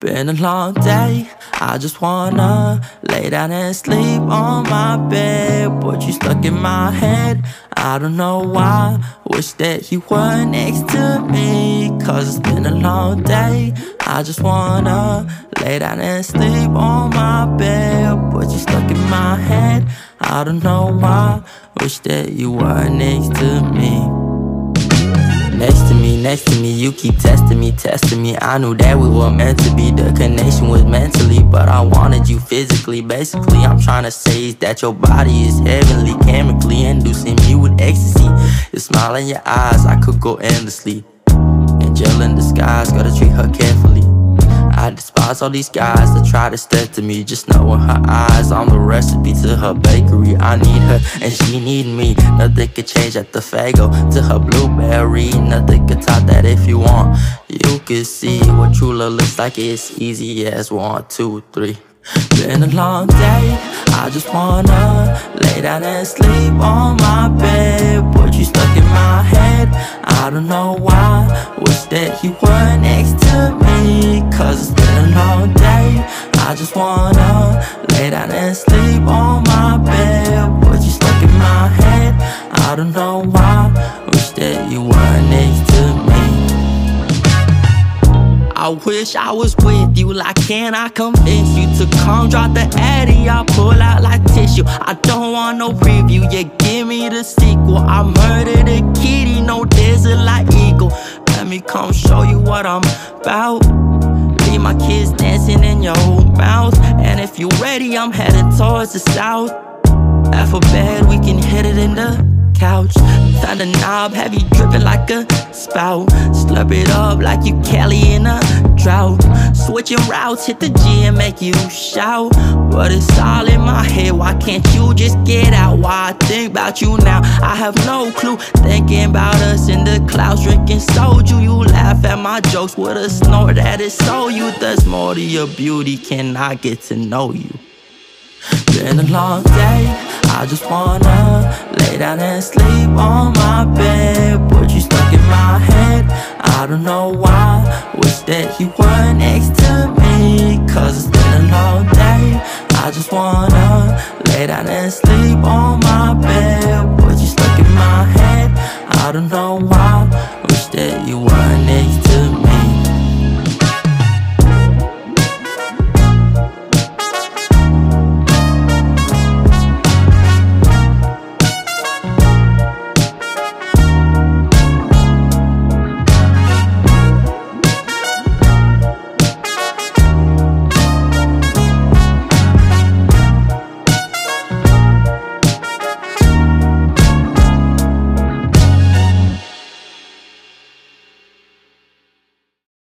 Been a long day, I just wanna lay down and sleep on my bed. But you stuck in my head, I don't know why. Wish that you were next to me, cause it's been a long day. I just wanna lay down and sleep on my bed. But you stuck in my head, I don't know why. Wish that you were next to me. Next to me, you keep testing me. I knew that we were meant to be. The connection was mentally, but I wanted you physically. Basically, I'm trying to say is that your body is heavenly, chemically inducing me with ecstasy. Your smile in your eyes, I could go endlessly. Angel in disguise, gotta treat her carefully. I despise all these guys that try to step to me. Just know in her eyes, I'm the recipe to her bakery. I need her and she need me. Nothing could change at the Fago to her blueberry. Nothing could top that if you want. You could see what true love looks like. It's easy as 1, 2, 3. Been a long day, I just wanna lay down and sleep on my bed. But you stuck in my head, I don't know why. Wish that you were next to me, cause it's been a long day. I just wanna lay down and sleep on my bed. But you stuck in my head, I don't know why. Wish that you were next to me. I wish I was with you, like can I convince you to come drop the addy, I'll pull out like tissue. I don't want no preview, yeah, give me the sequel. I murdered a kitty, no desert like eagle. Let me come show you what I'm about. Leave my kids dancing in your mouth. And if you're ready, I'm heading towards the south. Alphabet, we can hit it in the couch. Found a knob, have you dripping like a spout. Slurp it up like you Kelly in a drought. Switching routes, hit the G and make you shout. But it's all in my head, why can't you just get out? Why I think about you now, I have no clue. Thinking about us in the clouds, drinking soju. You laugh at my jokes with a snort that is so you. There's more to your beauty, can I get to know you? Been a long day, I just wanna lay down and sleep on my bed. But you stuck in my head, I don't know why. Wish that you were next to me, cause it's been a long day. I just wanna lay down and sleep